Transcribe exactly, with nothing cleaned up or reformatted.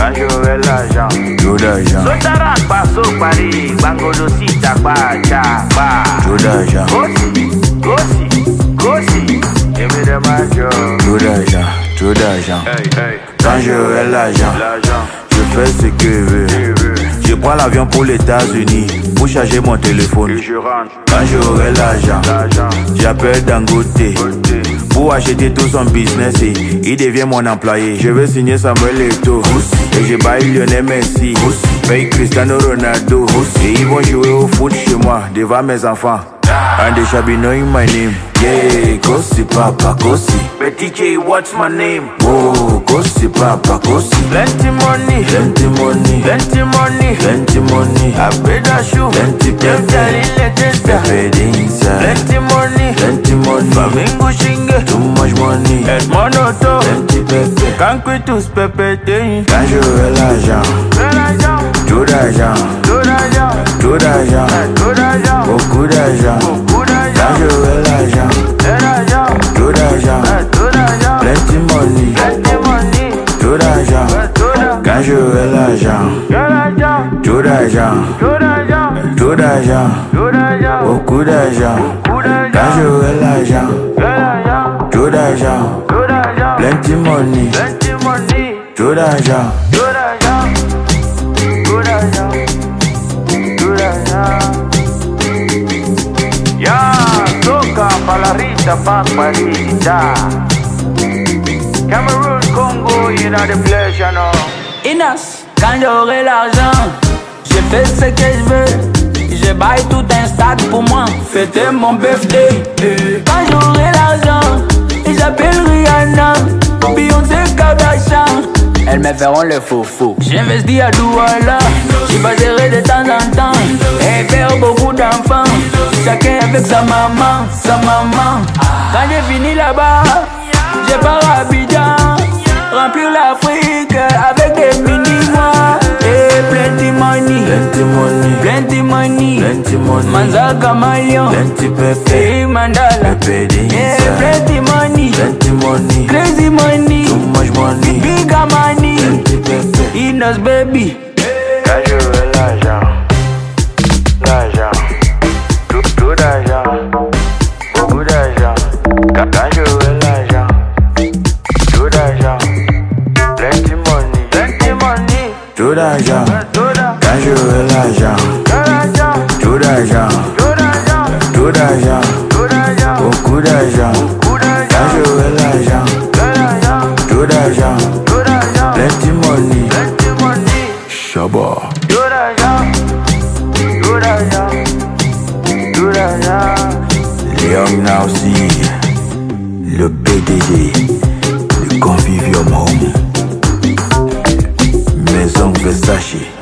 Quand j'aurai l'argent, trop d'argent, Sotara passo Paris, Bangodo si tapa, tapa. trop d'argent, Gossi, gossi, gossi, give me the majo. trop d'argent, trop d'argent. Hey, hey, Quand j'aurai l'argent, l'argent, je fais ce que je veux. tu veux, Je prends l'avion pour les États-Unis pour charger mon téléphone. et je rentre, Quand j'aurai l'argent, l'argent, j'appelle Dangote côté, pour acheter tout son business et il devient mon employé. Je veux signer Samuel Eto'o et je baille Lionel Messi, paye Cristiano Ronaldo et ils vont jouer au foot chez moi devant mes enfants. And they shall be knowing my name. Yeah, Kossi Papa Kossi. but D J, what's my name? Oh, Kossi Papa Kossi. Plenty money, Plenty money, plenty money, plenty money. I paid a shoe, Plenty them telling pepper, the pepper inside. plenty money, Plenty money, Flamingo shinge, too much money. et monoto, Plenty pepper. can't quit to pepper. Quand j'aurai l'argent, trop d'argent, trop d'argent, beaucoup d'argent. Quand j'aurai l'argent, trop d'argent, plenty money, trop d'argent. Quand j'aurai l'argent, trop d'argent, trop d'argent, beaucoup d'argent. Quand j'aurai l'argent, trop d'argent, plenty money, trop d'argent. Ya, toca palarita paparita. Cameroon, Congo, you know the pleasure, no. Inas, quand j'aurai l'argent, je fais ce que je veux. Je baille tout un stade pour moi, fêter mon birthday. Eh. Quand j'aurai l'argent, j'appelle Rihanna, Beyoncé, Kardashian. Elles me feront le faux-faux. J'investis à Douala, j'y passerai de temps en temps. Et faire beaucoup d'enfants, chacun avec sa maman, sa maman. Quand j'ai fini là-bas, je pars à Abidjan, remplir l'Afrique avec des mini-mois. Et plenty money, Plenty money, plenty money, plenty money, Manzaka Mayon, plenty pepper, et Mandala. pepper Yeah, inside. plenty money, Plenty money, crazy money, too much money. bigger money, Plenty pepper. Inos baby. Quand j'aurai l'argent, l'argent, tout, tout d'argent, beaucoup d'argent. Quand, quand j'aurai l'argent, tout d'argent, plenty money, plenty money, Trop d'argent, tout d'argent, quand j'aurai l'argent, tout d'argent, trop d'argent, tout d'argent, trop d'argent, tout d'argent, beaucoup d'argent. beaucoup Quand d'argent, j'aurai l'argent, tout d'argent, trop d'argent, tout d'argent, plenty money, plenty money, Shabba. tout d'argent, tout d'argent, tout d'argent. Young Now see, le B D G, le Convivium Home, Maison Versace.